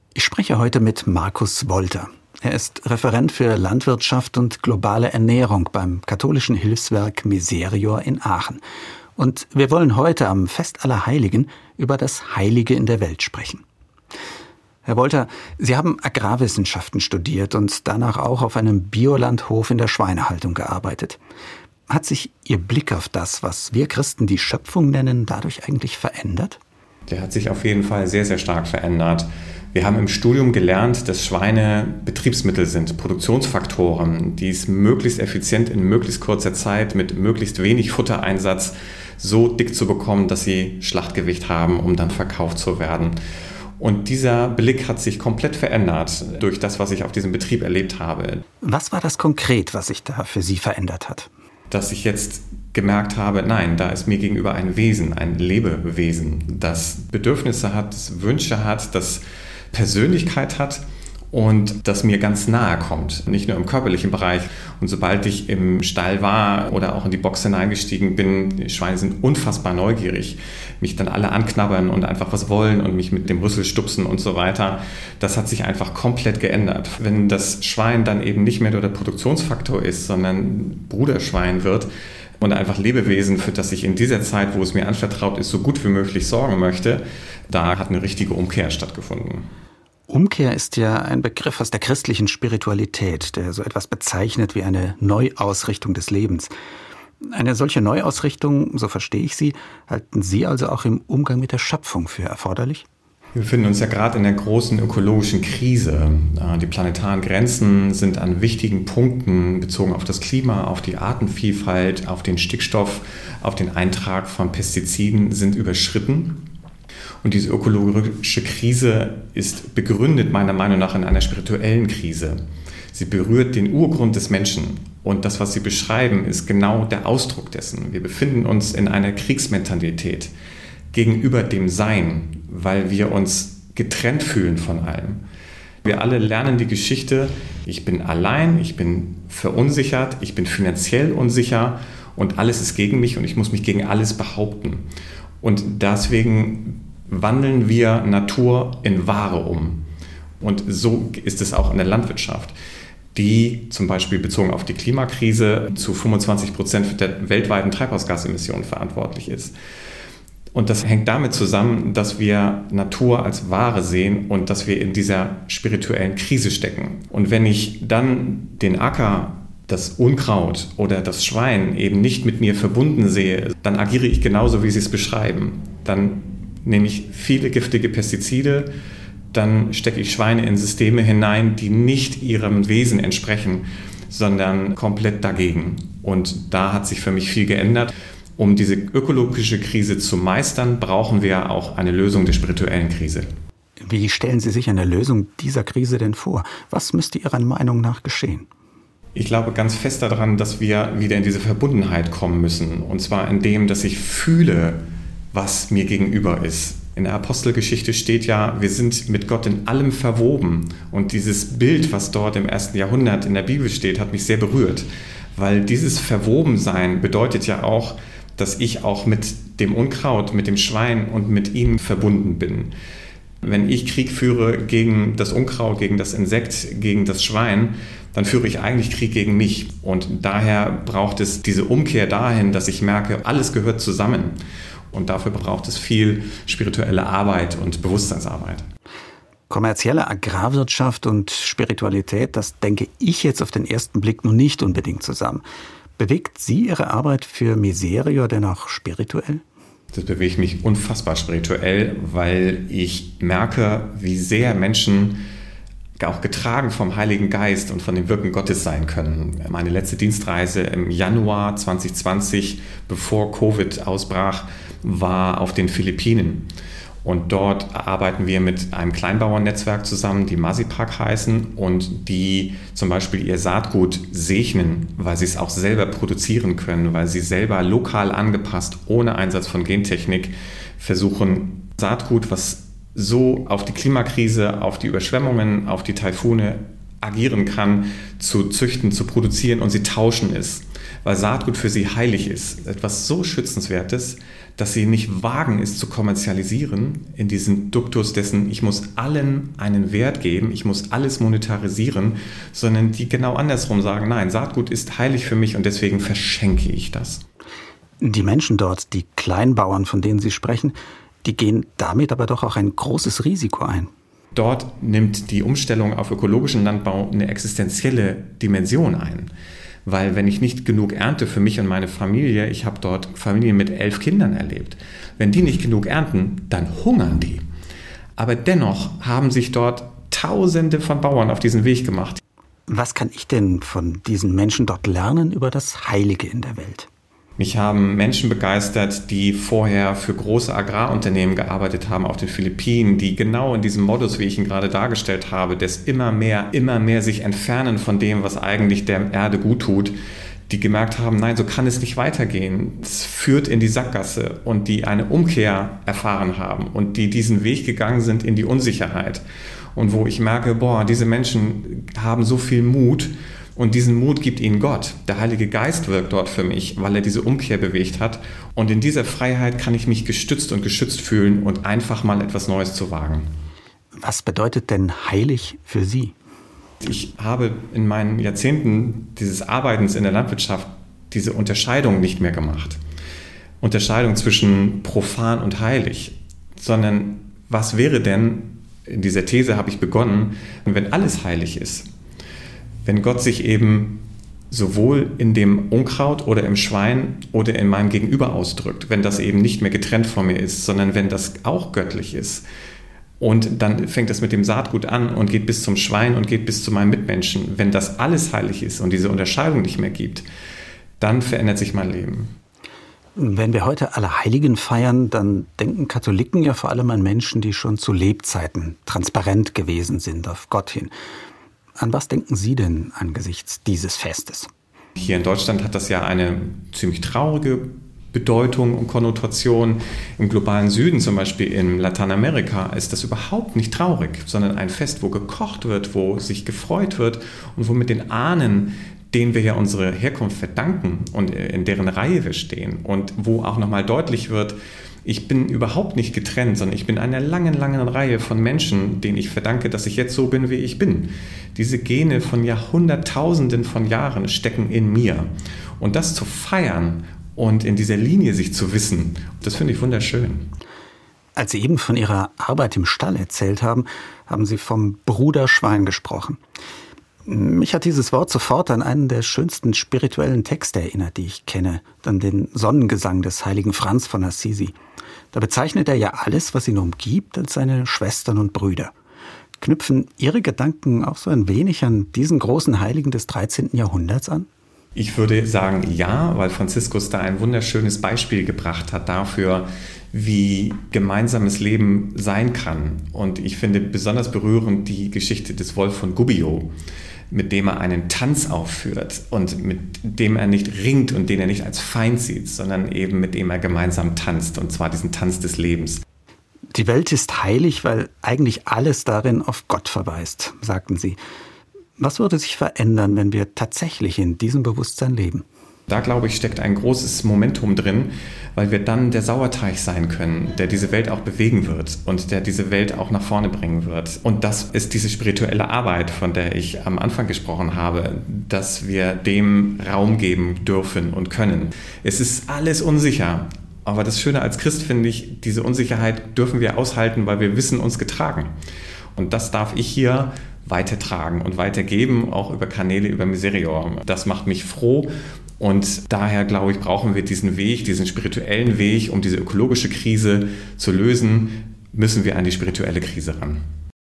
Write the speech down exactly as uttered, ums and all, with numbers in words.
Ich spreche heute mit Markus Wolter. Er ist Referent für Landwirtschaft und globale Ernährung beim katholischen Hilfswerk Miserior in Aachen. Und wir wollen heute am Fest aller Heiligen über das Heilige in der Welt sprechen. Herr Wolter, Sie haben Agrarwissenschaften studiert und danach auch auf einem Biolandhof in der Schweinehaltung gearbeitet. Hat sich Ihr Blick auf das, was wir Christen die Schöpfung nennen, dadurch eigentlich verändert? Der hat sich auf jeden Fall sehr, sehr stark verändert. Wir haben im Studium gelernt, dass Schweine Betriebsmittel sind, Produktionsfaktoren, die es möglichst effizient in möglichst kurzer Zeit mit möglichst wenig Futtereinsatz so dick zu bekommen, dass sie Schlachtgewicht haben, um dann verkauft zu werden. Und dieser Blick hat sich komplett verändert durch das, was ich auf diesem Betrieb erlebt habe. Was war das konkret, was sich da für Sie verändert hat? Dass ich jetzt gemerkt habe, nein, da ist mir gegenüber ein Wesen, ein Lebewesen, das Bedürfnisse hat, das Wünsche hat, das Persönlichkeit hat und das mir ganz nahe kommt, nicht nur im körperlichen Bereich. Und sobald ich im Stall war oder auch in die Box hineingestiegen bin, die Schweine sind unfassbar neugierig, mich dann alle anknabbern und einfach was wollen und mich mit dem Rüssel stupsen und so weiter. Das hat sich einfach komplett geändert. Wenn das Schwein dann eben nicht mehr nur der Produktionsfaktor ist, sondern Bruderschwein wird und einfach Lebewesen, für das ich in dieser Zeit, wo es mir anvertraut ist, so gut wie möglich sorgen möchte, da hat eine richtige Umkehr stattgefunden. Umkehr ist ja ein Begriff aus der christlichen Spiritualität, der so etwas bezeichnet wie eine Neuausrichtung des Lebens. Eine solche Neuausrichtung, so verstehe ich Sie, halten Sie also auch im Umgang mit der Schöpfung für erforderlich? Wir befinden uns ja gerade in der großen ökologischen Krise. Die planetaren Grenzen sind an wichtigen Punkten bezogen auf das Klima, auf die Artenvielfalt, auf den Stickstoff, auf den Eintrag von Pestiziden sind überschritten. Und diese ökologische Krise ist begründet meiner Meinung nach in einer spirituellen Krise. Sie berührt den Urgrund des Menschen. Und das, was Sie beschreiben, ist genau der Ausdruck dessen. Wir befinden uns in einer Kriegsmentalität gegenüber dem Sein, weil wir uns getrennt fühlen von allem. Wir alle lernen die Geschichte, ich bin allein, ich bin verunsichert, ich bin finanziell unsicher und alles ist gegen mich und ich muss mich gegen alles behaupten. Und deswegen wandeln wir Natur in Ware um. Und so ist es auch in der Landwirtschaft, die zum Beispiel bezogen auf die Klimakrise zu fünfundzwanzig Prozent der weltweiten Treibhausgasemissionen verantwortlich ist. Und das hängt damit zusammen, dass wir Natur als Ware sehen und dass wir in dieser spirituellen Krise stecken. Und wenn ich dann den Acker, das Unkraut oder das Schwein eben nicht mit mir verbunden sehe, dann agiere ich genauso, wie Sie es beschreiben. Dann nehme ich viele giftige Pestizide, dann stecke ich Schweine in Systeme hinein, die nicht ihrem Wesen entsprechen, sondern komplett dagegen. Und da hat sich für mich viel geändert. Um diese ökologische Krise zu meistern, brauchen wir auch eine Lösung der spirituellen Krise. Wie stellen Sie sich eine Lösung dieser Krise denn vor? Was müsste Ihrer Meinung nach geschehen? Ich glaube ganz fest daran, dass wir wieder in diese Verbundenheit kommen müssen. Und zwar in dem, dass ich fühle, was mir gegenüber ist. In der Apostelgeschichte steht ja, wir sind mit Gott in allem verwoben. Und dieses Bild, was dort im ersten Jahrhundert in der Bibel steht, hat mich sehr berührt. Weil dieses Verwobensein bedeutet ja auch, dass ich auch mit dem Unkraut, mit dem Schwein und mit ihm verbunden bin. Wenn ich Krieg führe gegen das Unkraut, gegen das Insekt, gegen das Schwein, dann führe ich eigentlich Krieg gegen mich. Und daher braucht es diese Umkehr dahin, dass ich merke, alles gehört zusammen. Und dafür braucht es viel spirituelle Arbeit und Bewusstseinsarbeit. Kommerzielle Agrarwirtschaft und Spiritualität, das denke ich jetzt auf den ersten Blick nun nicht unbedingt zusammen. Bewegt Sie Ihre Arbeit für Miserior denn auch spirituell? Das bewegt mich unfassbar spirituell, weil ich merke, wie sehr Menschen auch getragen vom Heiligen Geist und von dem Wirken Gottes sein können. Meine letzte Dienstreise im Januar zwanzig zwanzig, bevor Covid ausbrach, war auf den Philippinen. Und dort arbeiten wir mit einem Kleinbauernnetzwerk zusammen, die Masipak heißen und die zum Beispiel ihr Saatgut segnen, weil sie es auch selber produzieren können, weil sie selber lokal angepasst, ohne Einsatz von Gentechnik, versuchen Saatgut, was so auf die Klimakrise, auf die Überschwemmungen, auf die Taifune agieren kann, zu züchten, zu produzieren und sie tauschen es. weil Saatgut für sie heilig ist. Etwas so Schützenswertes, dass sie nicht wagen, es zu kommerzialisieren, in diesen Duktus dessen, ich muss allen einen Wert geben, ich muss alles monetarisieren, sondern die genau andersrum sagen, nein, Saatgut ist heilig für mich und deswegen verschenke ich das. Die Menschen dort, die Kleinbauern, von denen Sie sprechen, die gehen damit aber doch auch ein großes Risiko ein. Dort nimmt die Umstellung auf ökologischen Landbau eine existenzielle Dimension ein. Weil wenn ich nicht genug ernte für mich und meine Familie, ich habe dort Familien mit elf Kindern erlebt, wenn die nicht genug ernten, dann hungern die. Aber dennoch haben sich dort Tausende von Bauern auf diesen Weg gemacht. Was kann ich denn von diesen Menschen dort lernen über das Heilige in der Welt? Mich haben Menschen begeistert, die vorher für große Agrarunternehmen gearbeitet haben auf den Philippinen, die genau in diesem Modus, wie ich ihn gerade dargestellt habe, des immer mehr, immer mehr sich entfernen von dem, was eigentlich der Erde gut tut, die gemerkt haben, nein, so kann es nicht weitergehen. Es führt in die Sackgasse und die eine Umkehr erfahren haben und die diesen Weg gegangen sind in die Unsicherheit. Und wo ich merke, boah, diese Menschen haben so viel Mut. Und diesen Mut gibt ihnen Gott. Der Heilige Geist wirkt dort für mich, weil er diese Umkehr bewegt hat. Und in dieser Freiheit kann ich mich gestützt und geschützt fühlen und einfach mal etwas Neues zu wagen. Was bedeutet denn heilig für Sie? Ich habe in meinen Jahrzehnten dieses Arbeitens in der Landwirtschaft diese Unterscheidung nicht mehr gemacht. Unterscheidung zwischen profan und heilig. Sondern was wäre denn, in dieser These habe ich begonnen, wenn alles heilig ist? Wenn Gott sich eben sowohl in dem Unkraut oder im Schwein oder in meinem Gegenüber ausdrückt, wenn das eben nicht mehr getrennt von mir ist, sondern wenn das auch göttlich ist. Und dann fängt das mit dem Saatgut an und geht bis zum Schwein und geht bis zu meinen Mitmenschen. Wenn das alles heilig ist und diese Unterscheidung nicht mehr gibt, dann verändert sich mein Leben. Wenn wir heute Allerheiligen feiern, dann denken Katholiken ja vor allem an Menschen, die schon zu Lebzeiten transparent gewesen sind auf Gott hin. An was denken Sie denn angesichts dieses Festes? Hier in Deutschland hat das ja eine ziemlich traurige Bedeutung und Konnotation. Im globalen Süden, zum Beispiel in Lateinamerika, ist das überhaupt nicht traurig, sondern ein Fest, wo gekocht wird, wo sich gefreut wird und wo mit den Ahnen, denen wir ja unsere Herkunft verdanken und in deren Reihe wir stehen und wo auch nochmal deutlich wird, ich bin überhaupt nicht getrennt, sondern ich bin einer langen, langen Reihe von Menschen, denen ich verdanke, dass ich jetzt so bin, wie ich bin. Diese Gene von Jahrhunderttausenden von Jahren stecken in mir. Und das zu feiern und in dieser Linie sich zu wissen, das finde ich wunderschön. Als Sie eben von Ihrer Arbeit im Stall erzählt haben, haben Sie vom Bruderschwein gesprochen. Mich hat dieses Wort sofort an einen der schönsten spirituellen Texte erinnert, die ich kenne, an den Sonnengesang des heiligen Franz von Assisi. Da bezeichnet er ja alles, was ihn umgibt, als seine Schwestern und Brüder. Knüpfen Ihre Gedanken auch so ein wenig an diesen großen Heiligen des dreizehnten Jahrhunderts an? Ich würde sagen ja, weil Franziskus da ein wunderschönes Beispiel gebracht hat dafür, wie gemeinsames Leben sein kann. Und ich finde besonders berührend die Geschichte des Wolf von Gubbio, mit dem er einen Tanz aufführt und mit dem er nicht ringt und den er nicht als Feind sieht, sondern eben mit dem er gemeinsam tanzt, und zwar diesen Tanz des Lebens. Die Welt ist heilig, weil eigentlich alles darin auf Gott verweist, sagten Sie. Was würde sich verändern, wenn wir tatsächlich in diesem Bewusstsein leben? Da, glaube ich, steckt ein großes Momentum drin, weil wir dann der Sauerteig sein können, der diese Welt auch bewegen wird und der diese Welt auch nach vorne bringen wird. Und das ist diese spirituelle Arbeit, von der ich am Anfang gesprochen habe, dass wir dem Raum geben dürfen und können. Es ist alles unsicher, aber das Schöne als Christ finde ich, diese Unsicherheit dürfen wir aushalten, weil wir wissen uns getragen. Und das darf ich hier weitertragen und weitergeben, auch über Kanäle, über Miserior. Das macht mich froh. Und daher, glaube ich, brauchen wir diesen Weg, diesen spirituellen Weg, um diese ökologische Krise zu lösen, müssen wir an die spirituelle Krise ran.